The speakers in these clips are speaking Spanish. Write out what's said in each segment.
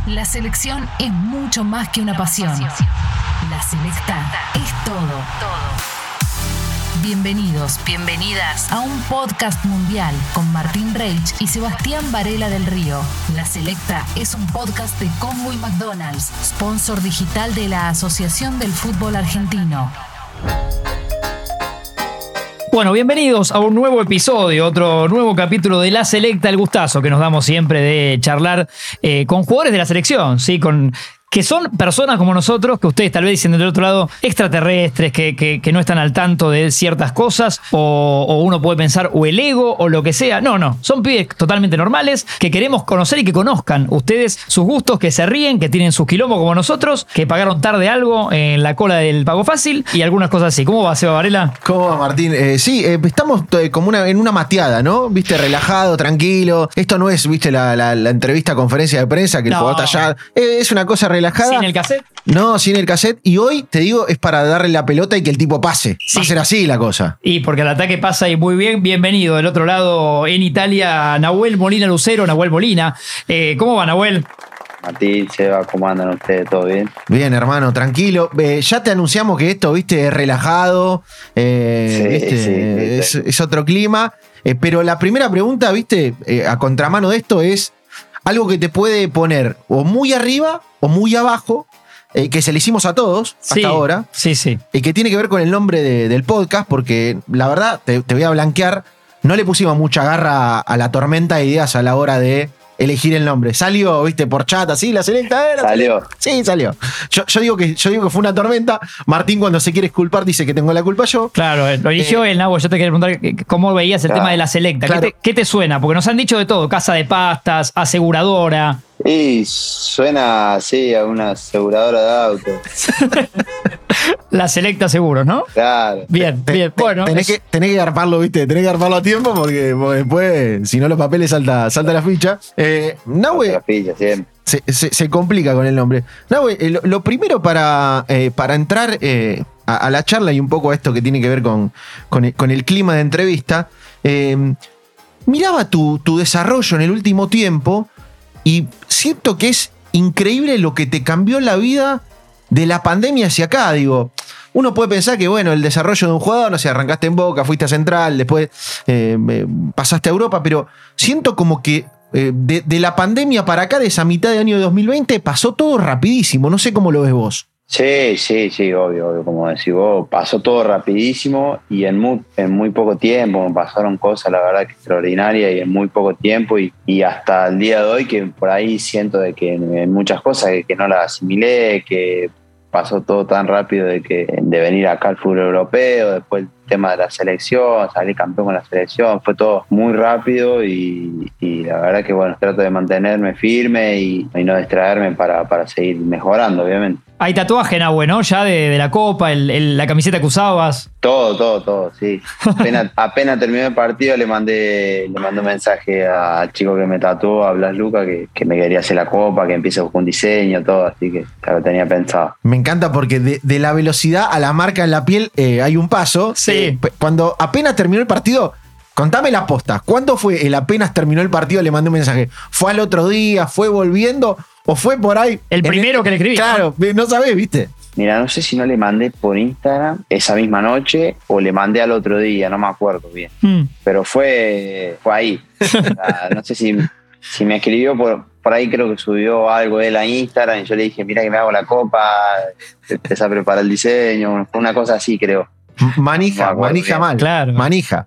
La selección es mucho más que una pasión. La Selecta es todo. Bienvenidos, bienvenidas a un podcast mundial con Martín Reich y Sebastián Varela del Río. La Selecta es un podcast de Congo y McDonald's, sponsor digital de la Asociación del Fútbol Argentino. Bueno, bienvenidos a un nuevo episodio, otro nuevo capítulo de La Selecta, el gustazo que nos damos siempre de charlar con jugadores de la selección, ¿sí? Que son personas como nosotros, que ustedes tal vez dicen del otro lado extraterrestres, que no están al tanto de ciertas cosas, o uno puede pensar o el ego o lo que sea. No, son pibes totalmente normales que queremos conocer y que conozcan ustedes sus gustos, que se ríen, que tienen sus quilombos como nosotros, que pagaron tarde algo en la cola del Pago Fácil y algunas cosas así. ¿Cómo va, Seba Varela? ¿Cómo va, Martín? Sí, estamos como en una mateada, ¿no? Viste, relajado, tranquilo. Esto no es, viste, la entrevista, conferencia de prensa que el jugador está allá. Es una cosa relajada. ¿Sin el cassette? No, sin el cassette. Y hoy, te digo, es para darle la pelota y que el tipo pase. Sí. Va a ser así la cosa. Y porque el ataque pasa y muy bien. Bienvenido. Del otro lado, en Italia, Nahuel Molina Lucero. Nahuel Molina. ¿Cómo va, Nahuel? Martín, Seba, ¿cómo andan ustedes? ¿Todo bien? Bien, hermano, tranquilo. Ya te anunciamos que esto, viste, es relajado. ¿Viste? Sí. Es otro clima. Pero la primera pregunta, viste, a contramano de esto es algo que te puede poner o muy arriba o muy abajo, que se le hicimos a todos hasta ahora. Sí. Y que tiene que ver con el nombre del podcast, porque la verdad, te voy a blanquear, no le pusimos mucha garra a la tormenta de ideas a la hora de elegir el nombre. Salió, viste, por chat, así, la Selecta era. ¿Salió? Sí, salió. Yo digo que fue una tormenta. Martín, cuando se quiere disculpar, dice que tengo la culpa yo. Claro, lo eligió él, Nahuel. Yo te quería preguntar cómo veías el tema de la Selecta. Claro. ¿Qué te suena? Porque nos han dicho de todo. Casa de pastas, aseguradora. Y suena así a una aseguradora de autos. La Selecta Seguros, ¿no? Claro. Bien. Bueno. Tenés que garparlo, viste. Tenés que garparlo a tiempo porque después, si no, los papeles salta la ficha. Nahue, la ficha, siempre. Se complica con el nombre. Nahue, lo primero para entrar a la charla y un poco a esto que tiene que ver con el clima de entrevista, miraba tu desarrollo en el último tiempo y siento que es increíble lo que te cambió la vida de la pandemia hacia acá. Digo, uno puede pensar que, bueno, el desarrollo de un jugador, no sé, arrancaste en Boca, fuiste a Central, después pasaste a Europa, pero siento como que de la pandemia para acá, de esa mitad de año de 2020, pasó todo rapidísimo. No sé cómo lo ves vos. Sí, obvio, como decís vos, pasó todo rapidísimo y en muy poco tiempo, me pasaron cosas, la verdad, que extraordinarias y en muy poco tiempo y hasta el día de hoy que por ahí siento de que en muchas cosas que no las asimilé, que pasó todo tan rápido de venir acá al fútbol europeo, después el tema de la selección, salir campeón con la selección, fue todo muy rápido y la verdad que bueno, trato de mantenerme firme y no distraerme para seguir mejorando, obviamente. Hay tatuaje, Nahue, ¿no? Ya de la copa, la camiseta que usabas. Todo, sí. Apenas terminó el partido le mandé un mensaje al chico que me tatuó, a Blas Luca, que me quería hacer la copa, que empiece con un diseño, todo, así que lo tenía pensado. Me encanta porque de la velocidad a la marca en la piel hay un paso. Sí. Cuando apenas terminó el partido, contame la posta. ¿Cuándo fue el apenas terminó el partido le mandé un mensaje? ¿Fue al otro día? ¿Fue volviendo? ¿O fue por ahí? El primero que le escribí. Claro, no sabés, ¿viste? Mira, no sé si no le mandé por Instagram esa misma noche o le mandé al otro día, no me acuerdo bien. Pero fue ahí. No sé si me escribió por ahí, creo que subió algo de él a Instagram y yo le dije, mira que me hago la copa, empecé a preparar el diseño, fue una cosa así, creo. Manija mal. Claro. Manija.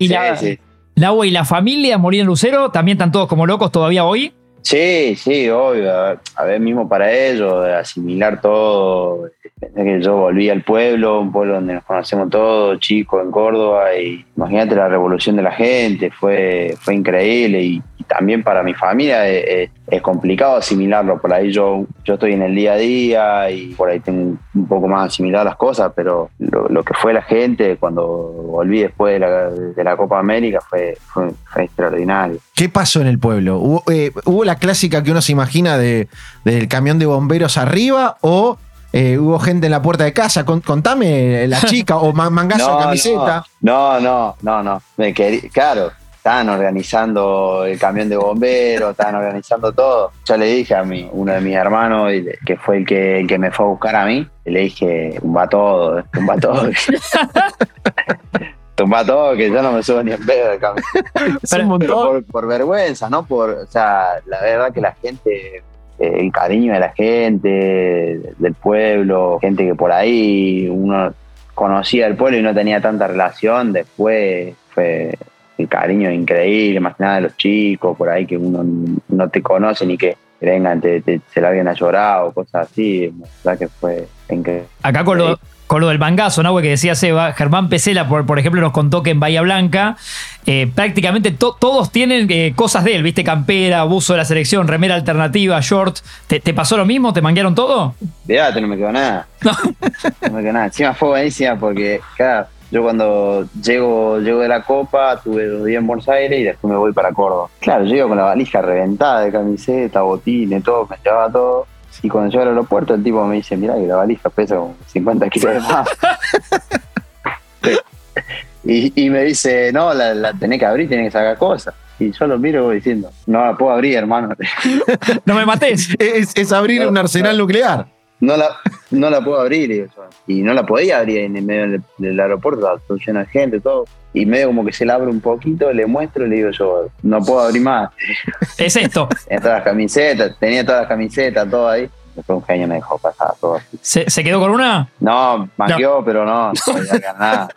Sí. Nahue y la familia Molina Lucero también están todos como locos todavía hoy. Sí, obvio. A ver, mismo para ellos, asimilar todo. Que yo volví al pueblo, un pueblo donde nos conocemos todos, chicos, en Córdoba, y imagínate la revolución de la gente, fue increíble y también para mi familia es complicado asimilarlo. Por ahí yo estoy en el día a día y por ahí tengo un poco más asimilado las cosas, pero lo que fue la gente cuando volví después de la Copa América fue extraordinario. ¿Qué pasó en el pueblo? ¿Hubo la clásica que uno se imagina del camión de bomberos arriba o hubo gente en la puerta de casa? Contame, la chica o mangazo de camiseta. No. Claro, estaban organizando el camión de bomberos, estaban organizando todo. Yo le dije a uno de mis hermanos, que fue el que me fue a buscar a mí, y le dije, tumba todo. Tumba todo, que yo no me subo ni en pedo del camión. Pero por vergüenza, ¿no? O sea, la verdad que la gente, el cariño de la gente, del pueblo, gente que por ahí uno conocía el pueblo y no tenía tanta relación, después fue el cariño increíble, más que nada de los chicos por ahí que uno no te conoce ni que vengan, se la habían a llorar o cosas así, la verdad que fue increíble. Acá con lo del mangazo, ¿no? Que decía Seba, Germán Pesela, por ejemplo, nos contó que en Bahía Blanca prácticamente todos tienen cosas de él, ¿viste? Campera, buzo de la selección, remera alternativa, short. ¿Te pasó lo mismo? ¿Te manguearon todo? Fíjate, no me quedó nada. No me quedó nada. Encima fue buenísima porque, claro, yo cuando llego de la Copa, tuve 2 días en Buenos Aires y después me voy para Córdoba. Claro, llego con la valija reventada de camiseta, botines, todo, me llevaba todo. Y cuando llego al aeropuerto, el tipo me dice, mirá que la valija pesa como 50 kilos de más. y me dice, no, la tenés que abrir, tenés que sacar cosas. Y yo lo miro y voy diciendo, no la puedo abrir, hermano. No me matés. Es abrir un arsenal nuclear. No la puedo abrir, digo yo. Y no la podía abrir en el medio del aeropuerto, todo lleno de gente, todo. Y medio como que se la abre un poquito, le muestro y le digo yo, no puedo abrir más. Es esto. Tenía todas las camisetas, todo ahí. Después un genio me dejó pasar todo así. ¿Se quedó con una? No, manqueó, pero no podía ganar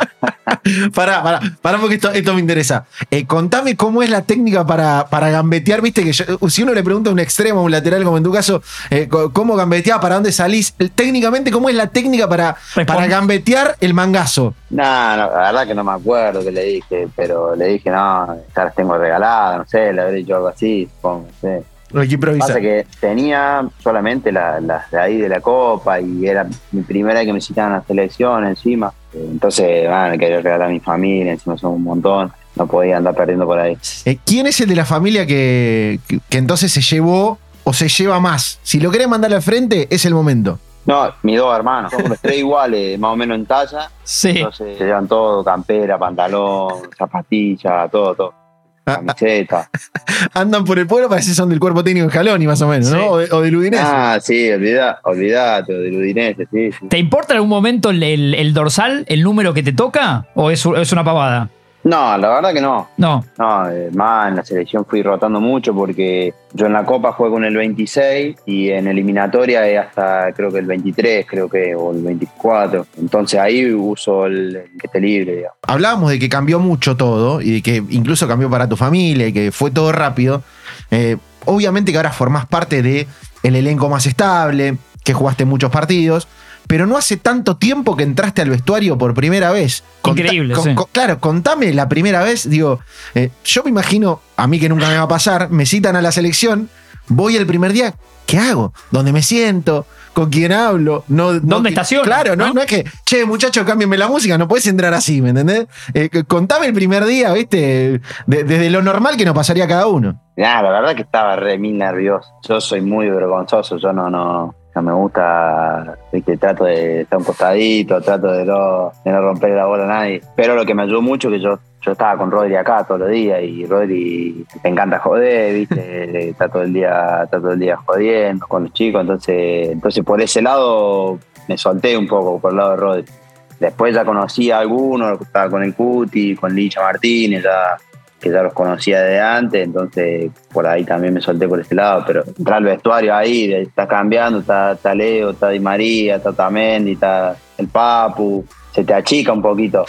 nada. Pará porque esto me interesa. Contame cómo es la técnica para gambetear, viste que si uno le pregunta a un extremo, a un lateral, como en tu caso, cómo gambetear, para dónde salís, técnicamente, ¿cómo es la técnica para gambetear el mangazo? No, la verdad que no me acuerdo qué le dije, pero le dije, no, ya las tengo regaladas, no sé, le habré dicho algo así, supongo, no sé. Lo que improvisa. Pasa que tenía solamente las de ahí de la Copa y era mi primera vez que me citaban a la selección encima. Entonces, me quería regalar a mi familia, encima son un montón. No podía andar perdiendo por ahí. ¿Quién es el de la familia que entonces se llevó o se lleva más? Si lo querés mandar al frente, es el momento. No, mis 2 hermanos. Somos los 3 iguales, más o menos en talla. Sí. Entonces se llevan todo, campera, pantalón, zapatilla, todo. Camiseta. Andan por el pueblo, parece que son del cuerpo técnico de Scaloni, más o menos, ¿no? O del Udinese. Ah, sí, olvidate, del Udinese, sí. ¿Te importa en algún momento el dorsal, el número que te toca? ¿O es una pavada? No, la verdad que no. No. No, más en la selección fui rotando mucho porque yo en la Copa juego con el 26 y en eliminatoria es hasta creo que el 23, o el 24. Entonces ahí uso el que esté libre, digamos. Hablábamos de que cambió mucho todo y de que incluso cambió para tu familia y que fue todo rápido. Obviamente que ahora formás parte del elenco más estable, que jugaste muchos partidos, pero no hace tanto tiempo que entraste al vestuario por primera vez. Increíble, sí. Claro, contame la primera vez. Digo, yo me imagino, a mí que nunca me va a pasar, me citan a la selección, voy el primer día, ¿qué hago? ¿Dónde me siento? ¿Con quién hablo? ¿Dónde estaciono? Claro, ¿no? No es que, che, muchachos, cámbienme la música, no puedes entrar así, ¿me entendés? Contame el primer día, ¿viste? Desde lo normal que nos pasaría a cada uno. La verdad que estaba re mil nervioso. Yo soy muy vergonzoso, yo no me gusta, ¿viste? Trato de estar un costadito, trato de no romper la bola a nadie. Pero lo que me ayudó mucho es que yo estaba con Rodri acá todos los días y Rodri me encanta joder, ¿viste? Está todo el día jodiendo con los chicos, entonces por ese lado me solté un poco, por el lado de Rodri. Después ya conocí a algunos, estaba con el Cuti, con Licha Martínez, que ya los conocía de antes, entonces por ahí también me solté por ese lado, pero entrar al vestuario ahí, está cambiando, está Leo, está Di María, está Tamendi, está el Papu, se te achica un poquito.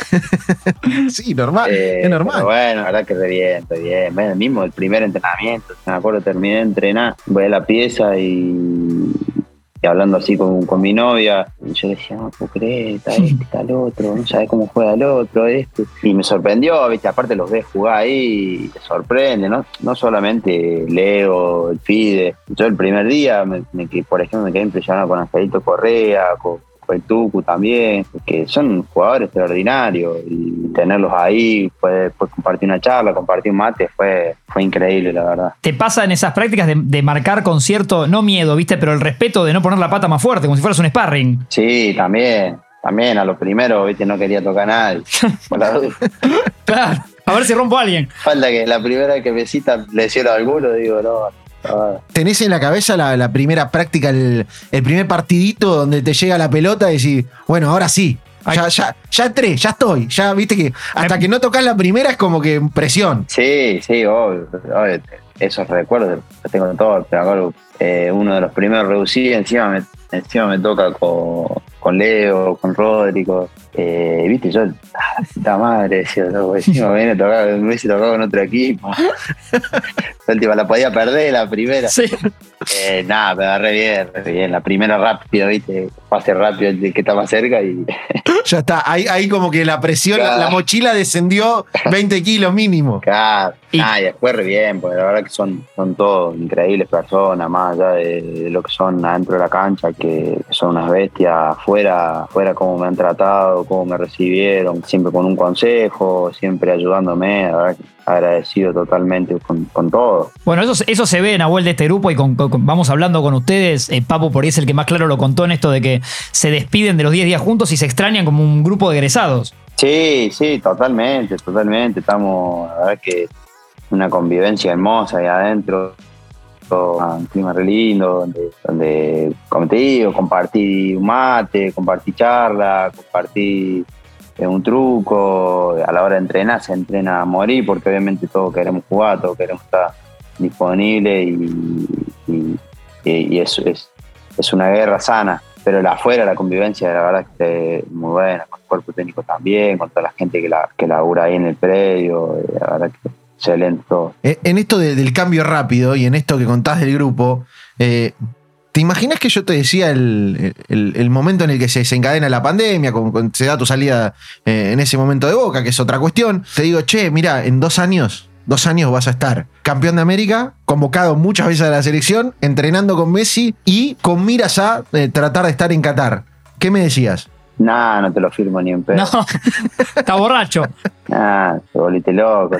Sí, normal, es normal. Pero bueno, la verdad que re bien, estoy bien. Bueno, mismo el primer entrenamiento, me acuerdo, terminé de entrenar, voy a la pieza y hablando así con mi novia, y yo decía, no puedo creer, está está el otro, no sabes cómo juega el otro, y me sorprendió, ¿viste? Aparte los ves jugar ahí, y te sorprende, no solamente Leo, el Fide. Yo el primer día, por ejemplo, me quedé impresionado con Angelito Correa, con el Tucu también, que son jugadores extraordinarios, y tenerlos ahí, después compartir una charla, compartir un mate, fue increíble, la verdad. ¿Te pasa en esas prácticas de marcar con cierto, no miedo, viste, pero el respeto de no poner la pata más fuerte, como si fueras un sparring? Sí, también a lo primero, viste, no quería tocar a nadie, por la duda. Claro. A ver si rompo a alguien. Falta que la primera que me cita lesión al culo, digo, no. ¿Tenés en la cabeza la primera práctica, el primer partidito donde te llega la pelota y decís, bueno, ahora sí? Ya entré, ya estoy. Ya viste que hasta que no tocas la primera es como que presión. Sí, obvio. Esos recuerdos los tengo todos. Pero acuerdo, uno de los primeros reducidos, encima me toca con Leo, con Rodrigo. Viste, yo, puta madre, decía, encima me hubiese tocado con otro equipo. La última la podía perder, la primera. Sí. Nada, me agarré bien. La primera rápido, viste, pase rápido el que está más cerca y. Ya está, ahí como que la presión, la mochila descendió 20 kilos mínimo. Claro. Y después re bien, porque la verdad que son todos increíbles personas, más allá de lo que son adentro de la cancha, que son unas bestias, afuera cómo me han tratado, cómo me recibieron, siempre con un consejo, siempre ayudándome, la verdad que agradecido totalmente con todo. Bueno, eso se ve, Nahuel, de este grupo y vamos hablando con ustedes. Papu por ahí es el que más claro lo contó en esto de que se despiden de los 10 días juntos y se extrañan como un grupo de egresados. Sí, totalmente. Estamos, la verdad que una convivencia hermosa ahí adentro, un clima re lindo, donde como te digo, compartí un mate, compartí charla, compartí un truco. A la hora de entrenar se entrena a morir, porque obviamente todos queremos jugar, todos queremos estar disponibles y eso es una guerra sana. Pero afuera la convivencia la verdad que es muy buena, con el cuerpo técnico también, con toda la gente que labura ahí en el predio, la verdad que excelente todo. En esto del cambio rápido y en esto que contás del grupo, ¿te imaginas que yo te decía el momento en el que se desencadena la pandemia, se da tu salida en ese momento de Boca, que es otra cuestión? Te digo, che, mira, en 2 años vas a estar campeón de América, convocado muchas veces a la selección, entrenando con Messi y con miras a tratar de estar en Qatar. ¿Qué me decías? Nah, no te lo firmo ni en pedo. No, está borracho. Nah, te volviste loco.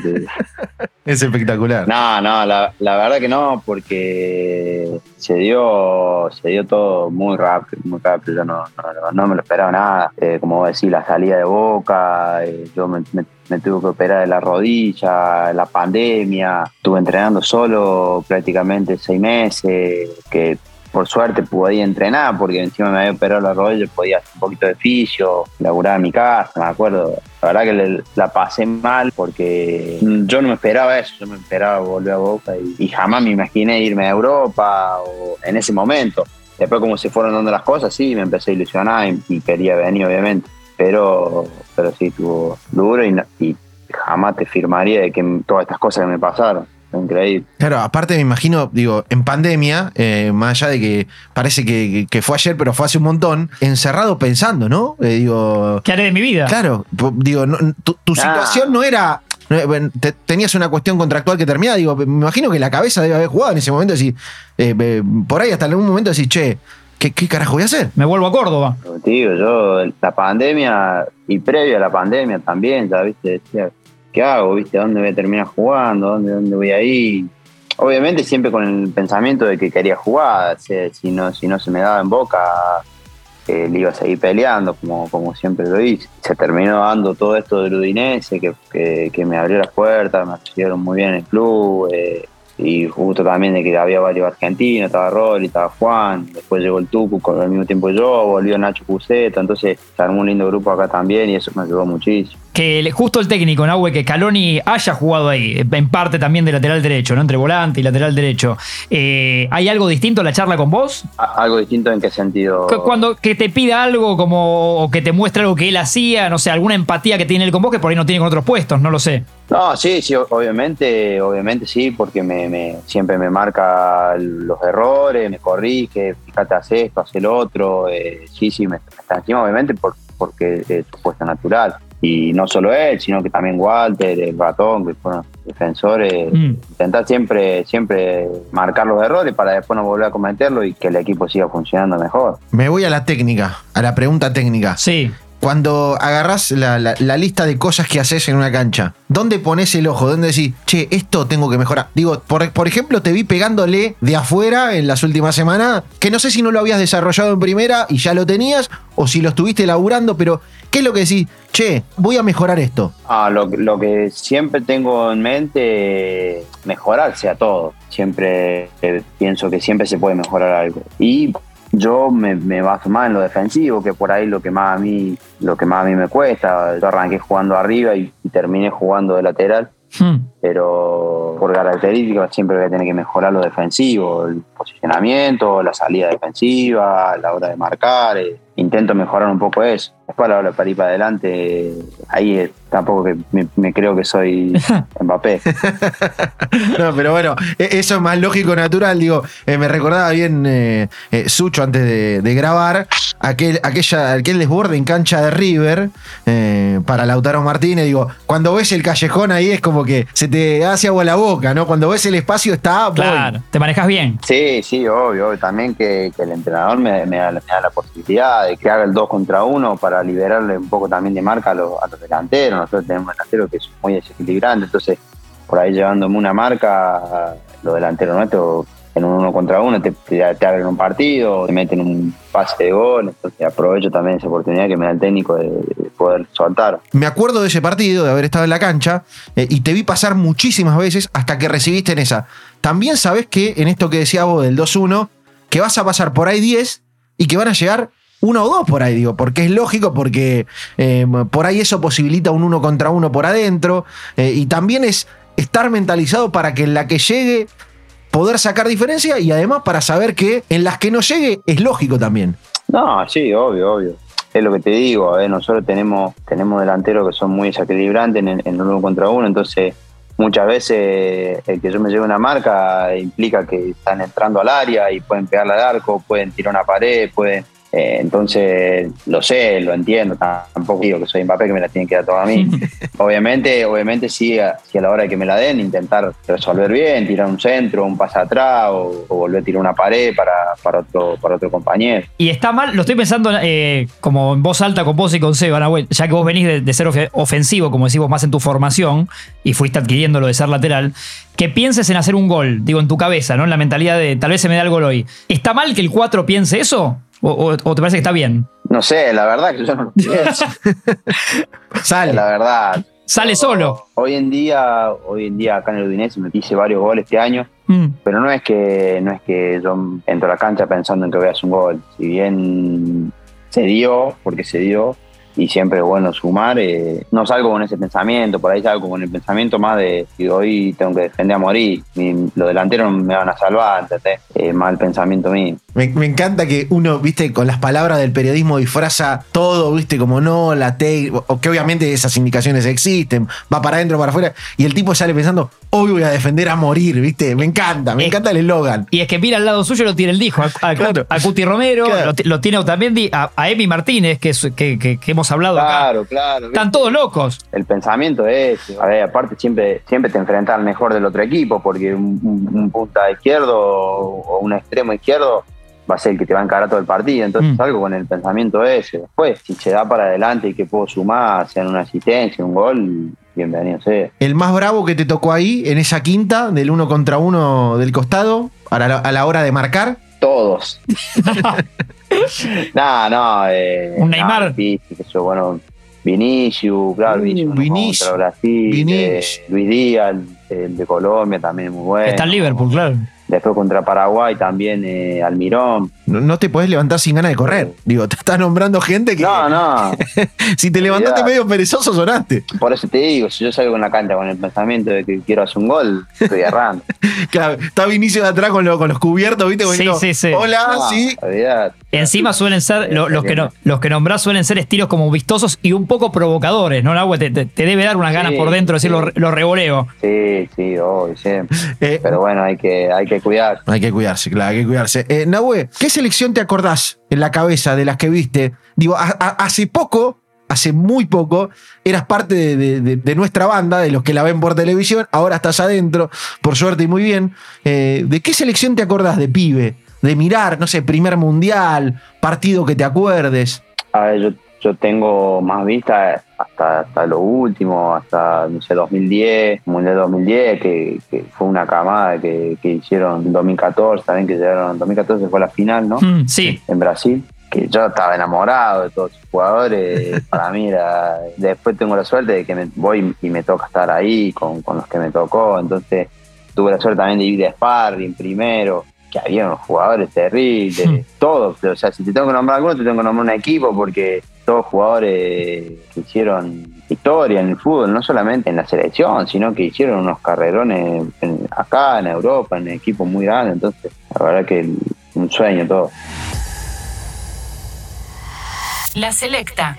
Es espectacular. No, la verdad que no, porque se dio todo muy rápido. Yo no me lo esperaba nada. Como vos decís, la salida de Boca, yo me tuve que operar de la rodilla, la pandemia, estuve entrenando solo prácticamente 6 meses, que por suerte pude entrenar porque encima me había operado la rodilla, podía hacer un poquito de fisio, laburar en mi casa, me acuerdo. La verdad que la pasé mal porque yo no me esperaba eso, yo me esperaba volver a Boca y jamás me imaginé irme a Europa o en ese momento. Después como se fueron dando las cosas, sí, me empecé a ilusionar y quería venir obviamente, pero sí estuvo duro y jamás te firmaría de que todas estas cosas que me pasaron. Increíble. Claro, aparte me imagino, digo, en pandemia, más allá de que parece que fue ayer, pero fue hace un montón, encerrado pensando, ¿no? ¿Qué haré de mi vida? Claro, digo, tu situación no era... Tenías una cuestión contractual que terminaba, digo, me imagino que la cabeza debe haber jugado en ese momento, así, por ahí hasta en algún momento decís, che, ¿qué carajo voy a hacer? Me vuelvo a Córdoba. Tío, yo la pandemia y previo a la pandemia también, ya viste, decía, ¿qué hago? ¿Viste? ¿A dónde voy a terminar jugando? ¿Dónde voy a ir? Obviamente siempre con el pensamiento de que quería jugar. Si no se me daba en Boca, le iba a seguir peleando, como siempre lo hice. Se terminó dando todo esto del Udinese, que me abrió las puertas, me recibieron muy bien en el club. Y justo también de que había varios argentinos, estaba Rolly, estaba Juan, después llegó el Tucu al mismo tiempo yo, volvió Nacho Cuseto, entonces se armó un lindo grupo acá también y eso me ayudó muchísimo. Que justo el técnico, Nahue, que Scaloni haya jugado ahí, en parte también de lateral derecho, ¿no? Entre volante y lateral derecho. ¿Hay algo distinto en la charla con vos? ¿Algo distinto en qué sentido? Cuando que te pida algo o que te muestre algo que él hacía, no sé, alguna empatía que tiene él con vos que por ahí no tiene con otros puestos, no lo sé. No, sí, obviamente sí, porque siempre me marca los errores, me corrige, fíjate, haz esto, haz el otro, sí, me está encima obviamente porque es su puesto natural. Y no solo él, sino que también Walter, el Ratón, que fueron defensores. Intentar siempre marcar los errores para después no volver a cometerlos y que el equipo siga funcionando mejor. Me voy a la técnica, a la pregunta técnica. Sí. Cuando agarrás la lista de cosas que haces en una cancha, ¿dónde pones el ojo? ¿Dónde decís, che, esto tengo que mejorar? Digo, por ejemplo, te vi pegándole de afuera en las últimas semanas, que no sé si no lo habías desarrollado en primera y ya lo tenías, o si lo estuviste laburando, pero ¿qué es lo que decís? Che, voy a mejorar esto. Lo que siempre tengo en mente, mejorarse a todo. Siempre pienso que siempre se puede mejorar algo. Y yo me baso más en lo defensivo, que por ahí lo que más a mí me cuesta. Yo arranqué jugando arriba y terminé jugando de lateral. Pero por características siempre voy a tener que mejorar lo defensivo, el posicionamiento, la salida defensiva, la hora de marcar. Intento mejorar un poco eso. Después a la hora para ir para adelante, ahí tampoco que me creo que soy Mbappé. No, pero bueno, eso es más lógico, natural. Digo, me recordaba bien Sucho antes de grabar aquel desborde en cancha de River para Lautaro Martínez. Digo, cuando ves el callejón ahí es como que se te hace agua la boca, ¿no? Cuando ves el espacio está... Claro, te manejas bien. Sí, obvio. También que el entrenador me da la posibilidad de que haga el 2 contra 1 para liberarle un poco también de marca a los delanteros. Nosotros tenemos delanteros que son muy desequilibrantes, entonces por ahí llevándome una marca, los delanteros nuestros en un 1 contra 1 te abren un partido, te meten un pase de gol, entonces aprovecho también esa oportunidad que me da el técnico de poder soltar. Me acuerdo de ese partido, de haber estado en la cancha, y te vi pasar muchísimas veces hasta que recibiste en esa. También sabés que en esto que decías vos del 2-1, que vas a pasar por ahí 10 y que van a llegar 1 o 2 por ahí, digo, porque es lógico, porque por ahí eso posibilita un 1 contra 1 por adentro, y también es estar mentalizado para que en la que llegue poder sacar diferencia, y además para saber que en las que no llegue es lógico también. No, sí, obvio. Es lo que te digo, nosotros tenemos delanteros que son muy desequilibrantes en el 1 contra 1, entonces muchas veces el que yo me lleve una marca implica que están entrando al área y pueden pegarle al arco, pueden tirar una pared, entonces lo sé, lo entiendo, tampoco digo que soy Mbappé que me la tienen que dar toda a mí. Obviamente sí, a la hora de que me la den, intentar resolver bien, tirar un centro, un pase atrás o volver a tirar una pared para otro compañero. Y está mal, lo estoy pensando como en voz alta con vos y con Seba, Nahuel, ya que vos venís de ser ofensivo, como decís vos, más en tu formación, y fuiste adquiriendo lo de ser lateral, que pienses en hacer un gol, digo, en tu cabeza, ¿no? En la mentalidad de tal vez se me da el gol hoy. ¿Está mal que el 4 piense eso? ¿O te parece que está bien? No sé, la verdad que yo no lo pienso. Sale. La verdad. Sale solo. Hoy en día acá en el Udinese me hice varios goles este año, pero no es que yo entro a la cancha pensando en que voy a hacer un gol. Si bien se dio, porque se dio, y siempre es bueno sumar, no salgo con ese pensamiento, por ahí salgo con el pensamiento más de que hoy tengo que defender a morir, los delanteros me van a salvar, ¿entendés? Más el pensamiento mío. Me encanta que uno, viste, con las palabras del periodismo disfraza todo, viste, como no, la técnica, o que obviamente esas indicaciones existen, va para adentro, para afuera, y el tipo sale pensando, hoy voy a defender a morir, viste, me encanta el eslogan. Y es que mira al lado suyo lo tiene el Dijo, Claro. a Cuti Romero, Claro. lo tiene también a Emi Martínez, que hemos hablado acá. Claro. Están todos locos. El pensamiento es, a ver, aparte siempre te enfrentas al mejor del otro equipo, porque un punta izquierdo o un extremo izquierdo va a ser el que te va a encarar todo el partido, entonces salgo con el pensamiento ese. Después, si se da para adelante y que puedo sumar, sea en una asistencia, un gol, bienvenido sea. El más bravo que te tocó ahí, en esa quinta, del 1 contra 1 del costado, a la hora de marcar. Todos. Un Neymar. Bueno, Vinicius, claro, Vinicius contra Brasil, Luis Díaz, el de Colombia también muy bueno. Está en Liverpool, claro. Después contra Paraguay también Almirón. No te podés levantar sin ganas de correr. Digo, te estás nombrando gente que... No. Si te levantaste medio perezoso, sonaste. Por eso te digo, si yo salgo con la cancha con el pensamiento de que quiero hacer un gol, estoy errando. Claro, está Vinicius de atrás con los cubiertos, ¿viste? Sí. Hola, sí. Olvidate. Encima suelen ser, los que nombrás suelen ser estilos como vistosos y un poco provocadores, ¿no, Nahuel? Te debe dar unas ganas por dentro de decir lo revoleo. Sí, obvio, siempre. Pero bueno, hay que cuidar. Hay que cuidarse, claro, hay que cuidarse. Nahue, ¿qué selección te acordás en la cabeza de las que viste? Digo, hace muy poco, eras parte de nuestra banda, de los que la ven por televisión, ahora estás adentro, por suerte y muy bien. ¿De qué selección te acordás de pibe? De mirar, no sé, primer mundial, partido que te acuerdes. A ver, yo tengo más vista hasta lo último, hasta, no sé, 2010, Mundial 2010, que fue una camada que hicieron en 2014, también que llegaron, en 2014 fue la final, ¿no? Sí. En Brasil, que yo estaba enamorado de todos los jugadores. Para mí era... Después tengo la suerte de que me voy y me toca estar ahí con los que me tocó. Entonces tuve la suerte también de ir de sparring primero, que había unos jugadores terribles, todos. O sea, si te tengo que nombrar alguno, te tengo que nombrar un equipo, porque todos jugadores que hicieron historia en el fútbol, no solamente en la selección, sino que hicieron unos carrerones acá, en Europa, en equipos muy grandes. Entonces, la verdad que un sueño todo. La Selecta.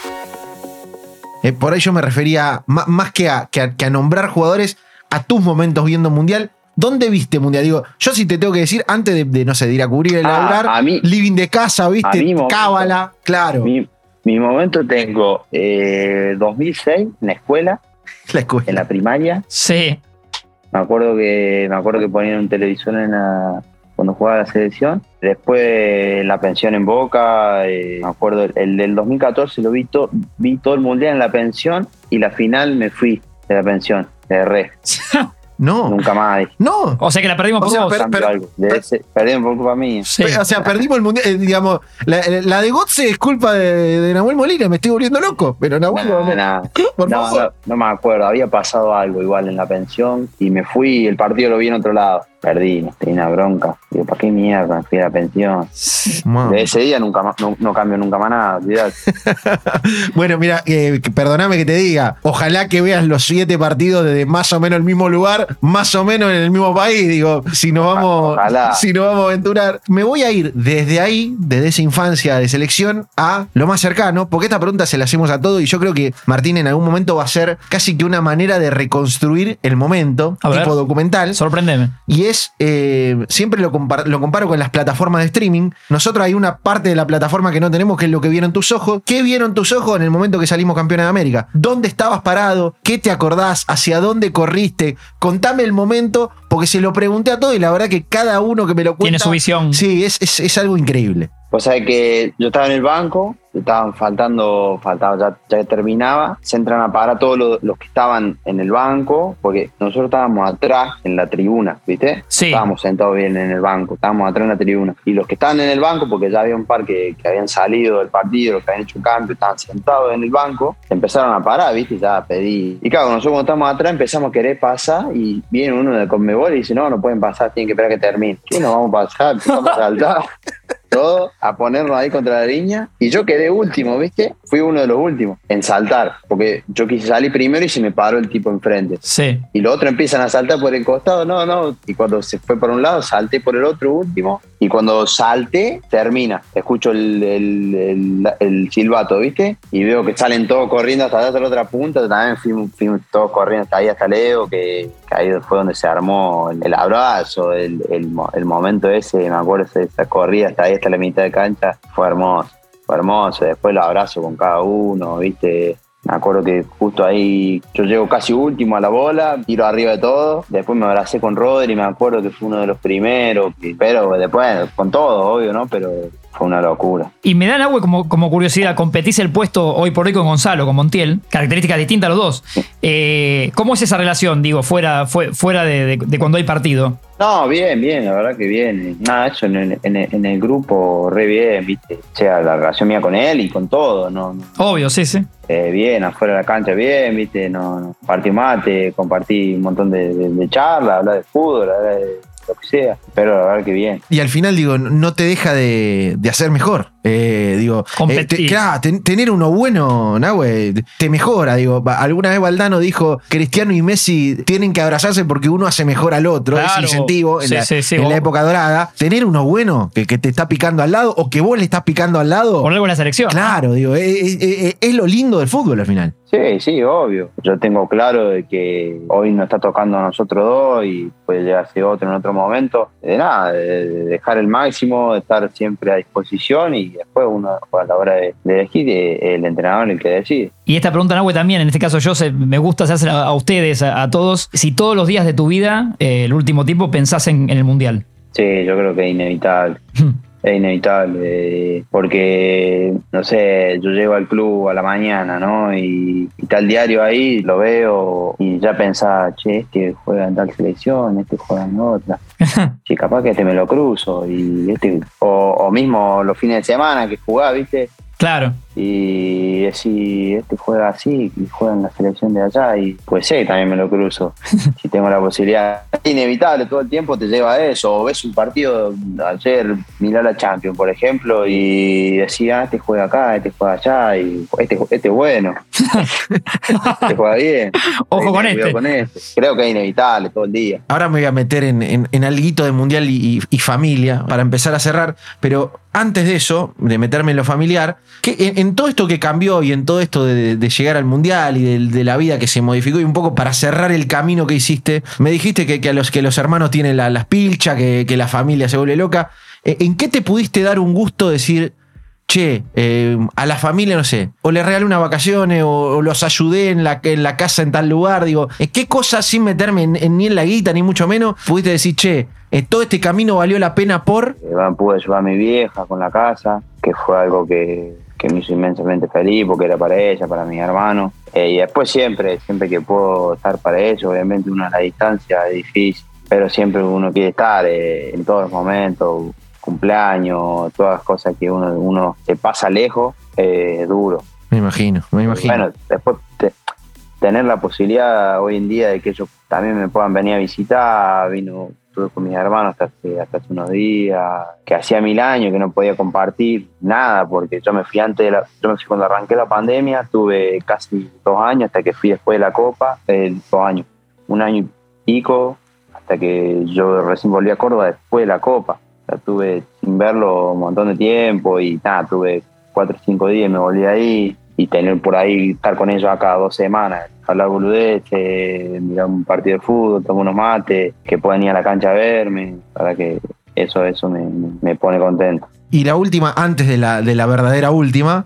Por ahí yo me refería más que a nombrar jugadores, a tus momentos viendo Mundial. ¿Dónde viste Mundial? Digo, yo sí te tengo que decir, antes de no sé, de ir a cubrir el laburar, living de casa, ¿viste? Cábala, claro. Mi momento tengo 2006 en la escuela, en la primaria. Sí. Me acuerdo que ponían un televisor cuando jugaba la selección. Después la pensión en Boca, me acuerdo el del 2014 lo vi todo el Mundial en la pensión, y la final me fui de la pensión, de No. Nunca más. No. O sea que la perdimos por vos. Perdimos por culpa mía. Sí. O sea, perdimos el Mundial. Digamos, la de Gotze es culpa de Nahuel Molina. Me estoy volviendo loco. Pero Nahuel, no me acuerdo. Había pasado algo igual en la pensión y me fui. El partido lo vi en otro lado. Perdí, tenía una bronca. Digo, ¿para qué mierda me fui a la pensión? De ese día nunca más, no cambio nunca más nada. Olvidate. Bueno, mira, perdóname que te diga. Ojalá que veas los 7 partidos desde más o menos el mismo lugar, más o menos en el mismo país. Digo, si nos vamos a aventurar. Me voy a ir desde ahí, desde esa infancia de selección, a lo más cercano, porque esta pregunta se la hacemos a todos y yo creo que Martín en algún momento va a ser casi que una manera de reconstruir el momento, tipo documental. Sorpréndeme. Y siempre lo comparo con las plataformas de streaming. Nosotros hay una parte de la plataforma que no tenemos, que es lo que vieron tus ojos. ¿Qué vieron tus ojos en el momento que salimos campeones de América? ¿Dónde estabas parado? ¿Qué te acordás? ¿Hacia dónde corriste? Contame el momento, porque se lo pregunté a todos y la verdad que cada uno que me lo cuenta tiene su visión. Sí, es algo increíble. Pues sabés que yo estaba en el banco, faltaba ya terminaba, se entran a parar todos los que estaban en el banco, porque nosotros estábamos atrás en la tribuna, ¿viste? Sí. Estábamos sentados bien en el banco, estábamos atrás en la tribuna. Y los que estaban en el banco, porque ya había un par que habían salido del partido, los que habían hecho un cambio, estaban sentados en el banco, se empezaron a parar, ¿viste? Y ya pedí. Y claro, nosotros cuando estamos atrás empezamos a querer pasar y viene uno de Conmebol y dice, no pueden pasar, tienen que esperar que termine. ¿Qué no vamos a pasar? Empezamos a saltar. Todo, a ponernos ahí contra la línea, y yo quedé último, ¿viste? Fui uno de los últimos en saltar, porque yo quise salir primero y se me paró el tipo enfrente. Sí. Y los otros empiezan a saltar por el costado, no, y cuando se fue por un lado, salté por el otro último, y cuando salté, termina. Escucho el silbato, ¿viste? Y veo que salen todos corriendo hasta la otra punta, también fuimos todos corriendo hasta ahí, hasta Leo, que ahí fue donde se armó el abrazo, el momento ese, me acuerdo, esa corrida hasta ahí, hasta la mitad de cancha, fue hermoso, después los abrazos con cada uno, ¿viste? Me acuerdo que justo ahí yo llego casi último a la bola, tiro arriba de todo, después me abracé con Rodri, me acuerdo que fue uno de los primeros, pero después con todo, obvio, ¿no? Pero fue una locura. Y me da, Nahue, como curiosidad, competís el puesto hoy por hoy con Gonzalo, con Montiel, características distintas los dos. ¿Cómo es esa relación, digo, fuera de cuando hay partido? No, bien, la verdad que bien. Nada, eso en el grupo re bien, ¿viste? O sea, la relación mía con él y con todo, ¿no? Obvio, sí. Bien, afuera de la cancha bien, ¿viste? No compartí mate, compartí un montón de charlas, hablar de fútbol, hablar de lo que sea, pero la verdad que bien. Y al final, digo, no te deja de hacer mejor. Tener uno bueno, Nahue, te mejora. Digo, alguna vez Valdano dijo, Cristiano y Messi tienen que abrazarse porque uno hace mejor al otro. Claro. Es incentivo en la época dorada. Tener uno bueno que te está picando al lado o que vos le estás picando al lado. Por algo en la selección. Claro, digo, es lo lindo del fútbol al final. Sí, obvio. Yo tengo claro de que hoy nos está tocando a nosotros dos y puede llegarse otro en otro momento. De dejar el máximo, de estar siempre a disposición y después uno a la hora de elegir el entrenador el que decide. Y esta pregunta, Nahue, también, en este caso me gusta hacerla a ustedes, a todos. Si todos los días de tu vida, el último tiempo, pensás en el Mundial. Sí, yo creo que es inevitable. Es inevitable, porque, no sé, yo llego al club a la mañana, ¿no? Y está el diario ahí, lo veo y ya pensaba, este juega en tal selección, este juega en otra. Capaz que me lo cruzo y o o mismo los fines de semana que jugaba, ¿viste? Claro. Y si este juega así y juega en la selección de allá, y pues sí, también me lo cruzo. Si tengo la posibilidad, es inevitable, todo el tiempo te lleva a eso. O ves un partido ayer, mirá la Champions, por ejemplo, y decía, este juega acá, este juega allá, y este es bueno. Este juega bien. Ojo con este. Creo que es inevitable todo el día. Ahora me voy a meter en alguito de mundial y familia para empezar a cerrar, pero antes de eso, de meterme en lo familiar, que en todo esto que cambió y en todo esto de llegar al mundial y de la vida que se modificó, y un poco para cerrar el camino que hiciste, me dijiste que los hermanos tienen las pilchas, que la familia se vuelve loca. ¿En qué te pudiste dar un gusto de decir, che, a la familia, no sé, o les regalé unas vacaciones o los ayudé en la casa en tal lugar? Digo, ¿en qué cosas, sin meterme ni en la guita ni mucho menos, pudiste decir, che, todo este camino valió la pena por...? Pude ayudar a mi vieja con la casa, que fue algo que me hizo inmensamente feliz, porque era para ella, para mis hermanos. Y después siempre que puedo estar para ellos, obviamente uno a la distancia es difícil, pero siempre uno quiere estar en todos los momentos, cumpleaños, todas las cosas que uno se pasa lejos, duro. Me imagino. Bueno, después tener la posibilidad hoy en día de que ellos también me puedan venir a visitar, estuve con mis hermanos hasta hace unos días, que hacía 1000 años que no podía compartir nada, porque yo me fui cuando arranqué la pandemia, tuve casi 2 años hasta que fui después de la Copa, 2 años, 1 año y pico, hasta que yo recién volví a Córdoba después de la Copa. O sea, tuve sin verlo un montón de tiempo y tuve 4 o 5 días y me volví ahí, y tener por ahí, estar con ellos acá 2 semanas, hablar boludeces, mirar un partido de fútbol, tomar unos mates, que puedan ir a la cancha a verme, para que eso me pone contento. Y la última, antes de la verdadera última,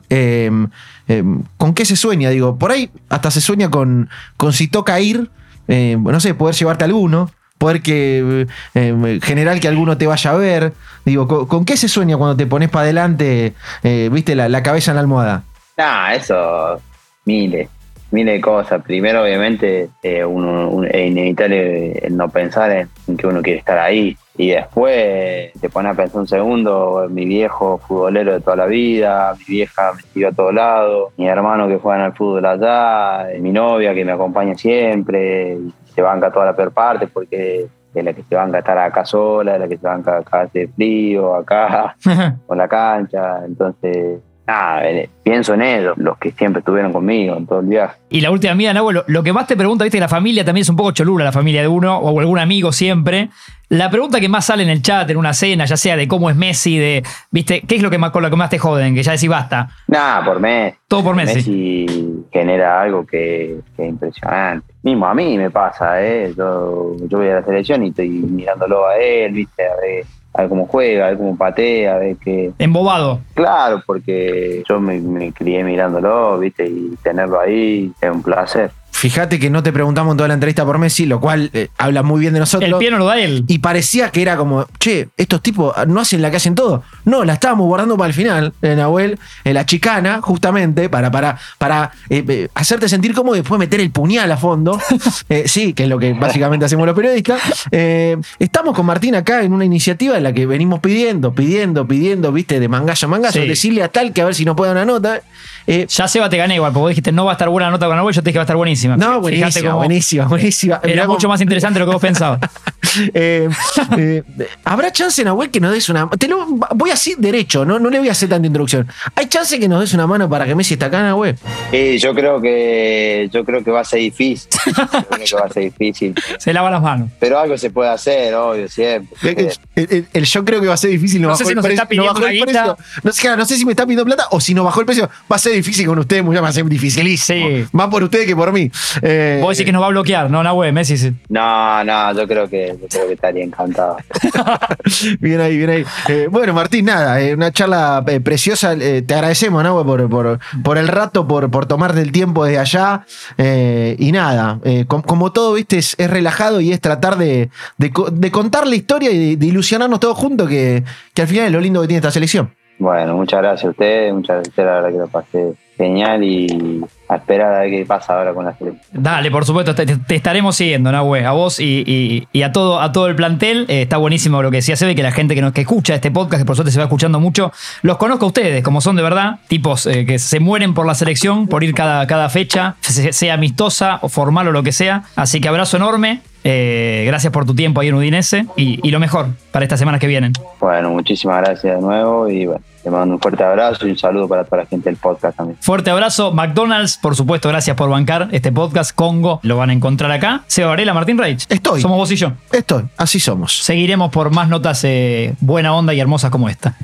¿con qué se sueña? Digo, por ahí hasta se sueña con si toca ir, no sé, poder llevarte a alguno, poder generar que alguno te vaya a ver. Digo, ¿con qué se sueña cuando te pones para adelante, viste, la cabeza en la almohada? Eso, miles de cosas. Primero, obviamente, es inevitable el no pensar en que uno quiere estar ahí. Y después te pones a pensar un segundo, mi viejo futbolero de toda la vida, mi vieja me siguió a todos lados, mi hermano que juega al fútbol allá, mi novia que me acompaña siempre, y se banca toda la peor parte porque es la que se banca estar acá sola, es la que se banca acá hace frío, acá, con la cancha. Entonces... pienso en ellos, los que siempre estuvieron conmigo en todo el viaje. Y la última mía, Nahuel, lo que más te pregunta, viste, que la familia también es un poco cholula, la familia de uno o algún amigo siempre. La pregunta que más sale en el chat, en una cena, ya sea de cómo es Messi, viste, ¿qué es lo que más, con lo que más te joden? Que ya decís basta. Por Messi. Todo por Messi. Messi genera algo que es impresionante. Mismo a mí me pasa, yo voy a la selección y estoy mirándolo a él, viste, a ver cómo juega, a ver cómo patea, a ver qué... Embobado. Claro, porque yo me crié mirándolo, viste, y tenerlo ahí es un placer. Fíjate que no te preguntamos en toda la entrevista por Messi, lo cual habla muy bien de nosotros. El pie no lo da él. Y parecía que era como, che, estos tipos no hacen la que hacen todo. No, la estábamos guardando para el final, Nahuel, la chicana, justamente, para hacerte sentir cómodo y después meter el puñal a fondo. Sí, que es lo que básicamente hacemos los periodistas. Estamos con Martín acá en una iniciativa en la que venimos pidiendo, viste, de mangazo a mangazo, sí. Decirle a tal que a ver si nos puede dar una nota. Ya Seba te gané igual, porque vos dijiste no va a estar buena la nota con Nahuel, yo te dije que va a estar buenísima. No, buenísima. Era mucho más interesante de lo que vos pensabas. ¿Habrá chance, Nahuel, que nos des una... voy así derecho, no le voy a hacer tanta introducción. ¿Hay chance que nos des una mano para que Messi esté acá, Nahuel? Yo creo que va a ser difícil. Se lava las manos. Pero algo se puede hacer, obvio, siempre. Yo creo que va a ser difícil. No sé si nos está pidiendo la guita. No sé si me está pidiendo plata o si no bajó el precio. Va a ser difícil con ustedes, va a ser dificilísimo. Sí. Más por ustedes que por mí. Vos decís que nos va a bloquear, ¿no, Nahuel? Messi sí. No, yo creo que estaría encantado. Bien ahí. Bueno, Martín, nada, una charla preciosa. Te agradecemos, Nahuel, por el rato, por tomarte el tiempo desde allá. Y nada, como todo, viste, es relajado y es tratar de contar la historia y de ilusionarnos todos juntos, que al final es lo lindo que tiene esta selección. Bueno, muchas gracias a ustedes, la verdad que lo pasé genial y a esperar a ver qué pasa ahora con la selección. Dale, por supuesto, te estaremos siguiendo, Nahue, a vos y a todo el plantel. Está buenísimo lo que decía Sebe, que la gente que escucha este podcast, que por suerte se va escuchando mucho, los conozco a ustedes, como son de verdad, tipos que se mueren por la selección, por ir cada fecha, sea amistosa o formal o lo que sea. Así que abrazo enorme. Gracias por tu tiempo ahí en Udinese y lo mejor para estas semanas que vienen. Bueno, muchísimas gracias de nuevo y bueno, te mando un fuerte abrazo y un saludo para toda la gente del podcast también. Fuerte abrazo. McDonald's, por supuesto, gracias por bancar este podcast. Congo, lo van a encontrar acá. Seba Varela, Martín Reich. Estoy. Somos vos y yo. Así somos. Seguiremos por más notas buena onda y hermosas como esta.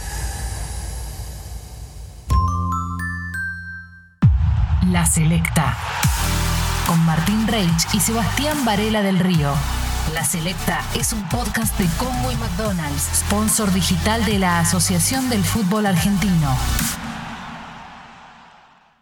La Selecta, con Martín Reich y Sebastián Varela del Río. La Selecta es un podcast de Congo y McDonald's, sponsor digital de la Asociación del Fútbol Argentino.